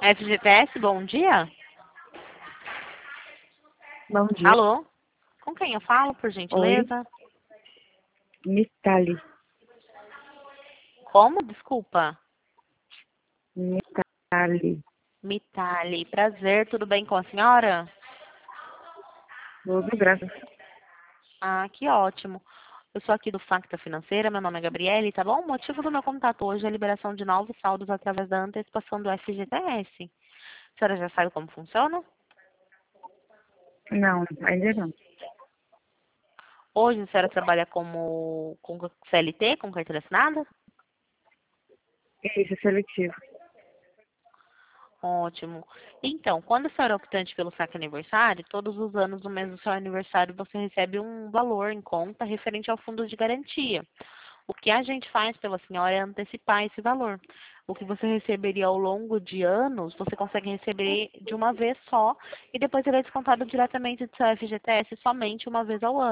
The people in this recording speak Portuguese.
FGTS, bom dia. Bom dia. Alô? Com quem eu falo, por Oi, gentileza? Mitali. Como? Desculpa. Mitali. Mitali, prazer, tudo bem com a senhora? Tudo graças. Ah, que ótimo. Eu sou aqui do Facta Financeira, meu nome é Gabriele, tá bom? O motivo do meu contato hoje é a liberação de novos saldos através da antecipação do FGTS. A senhora já sabe como funciona? Não, ainda não. Hoje a senhora trabalha com CLT, com carteira assinada? Isso, é seletivo. Ótimo. Então, quando a senhora é optante pelo saque aniversário, todos os anos no mês do seu aniversário você recebe um valor em conta referente ao fundo de garantia. O que a gente faz pela senhora é antecipar esse valor. O que você receberia ao longo de anos, você consegue receber de uma vez só e depois ele é descontado diretamente do seu FGTS somente uma vez ao ano.